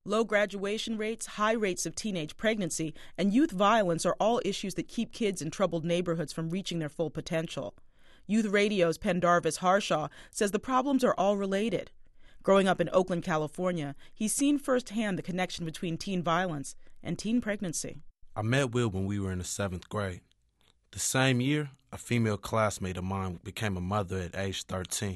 Low graduation rates, high rates of teenage pregnancy, and youth violence are all issues that keep kids in troubled neighborhoods from reaching their full potential. Youth Radio's Pendarvis Harshaw says the problems are all related. Growing up in Oakland, California, he's seen firsthand the connection between teen violence and teen pregnancy. I met Will when we were in the 7th grade. The same year, a female classmate of mine became a mother at age 13.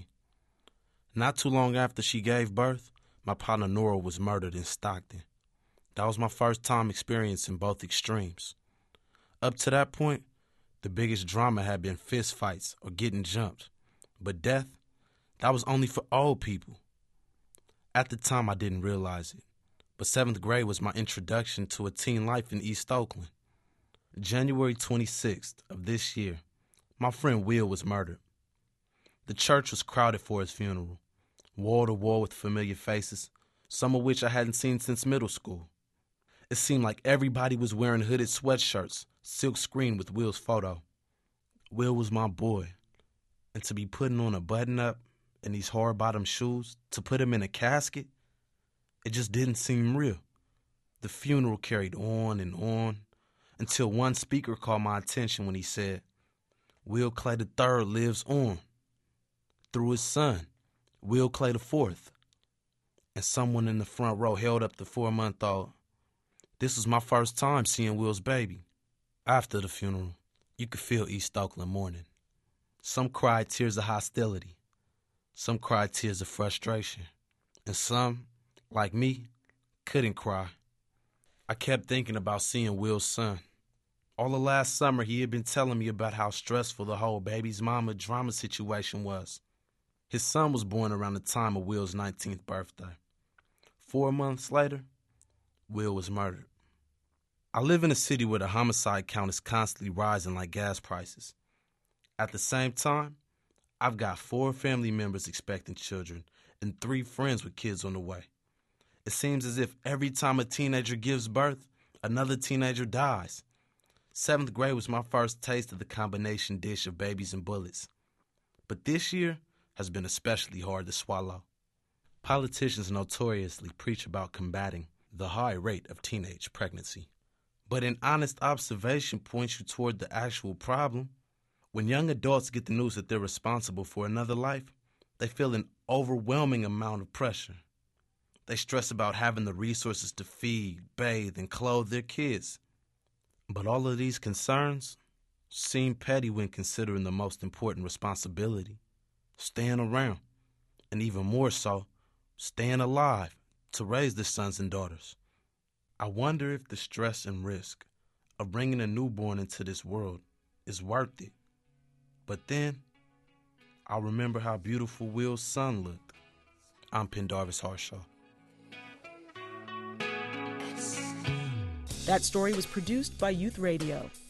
Not too long after she gave birth, my partner Nora was murdered in Stockton. That was my first time experiencing both extremes. Up to that point, the biggest drama had been fist fights or getting jumped. But death, that was only for old people. At the time, I didn't realize it, but 7th grade was my introduction to a teen life in East Oakland. January 26th of this year, my friend Will was murdered. The church was crowded for his funeral, wall to wall with familiar faces, some of which I hadn't seen since middle school. It seemed like everybody was wearing hooded sweatshirts, silk screened with Will's photo. Will was my boy, and to be putting on a button-up and these hard-bottom shoes, to put him in a casket, it just didn't seem real. The funeral carried on and on, until one speaker caught my attention when he said, "Will Clay III lives on, through his son, Will Clay IV. And someone in the front row held up the 4-month-old. This was my first time seeing Will's baby. After the funeral, you could feel East Oakland mourning. Some cried tears of hostility. Some cried tears of frustration. And some, like me, couldn't cry. I kept thinking about seeing Will's son. All the last summer, he had been telling me about how stressful the whole baby's mama drama situation was. His son was born around the time of Will's 19th birthday. 4 months later, Will was murdered. I live in a city where the homicide count is constantly rising like gas prices. At the same time, I've got 4 family members expecting children and 3 friends with kids on the way. It seems as if every time a teenager gives birth, another teenager dies. 7th grade was my first taste of the combination dish of babies and bullets. But this year has been especially hard to swallow. Politicians notoriously preach about combating the high rate of teenage pregnancy. But an honest observation points you toward the actual problem. When young adults get the news that they're responsible for another life, they feel an overwhelming amount of pressure. They stress about having the resources to feed, bathe, and clothe their kids. But all of these concerns seem petty when considering the most important responsibility, staying around, and even more so, staying alive to raise their sons and daughters. I wonder if the stress and risk of bringing a newborn into this world is worth it. But then, I'll remember how beautiful Will's son looked. I'm Pendarvis Harshaw. That story was produced by Youth Radio.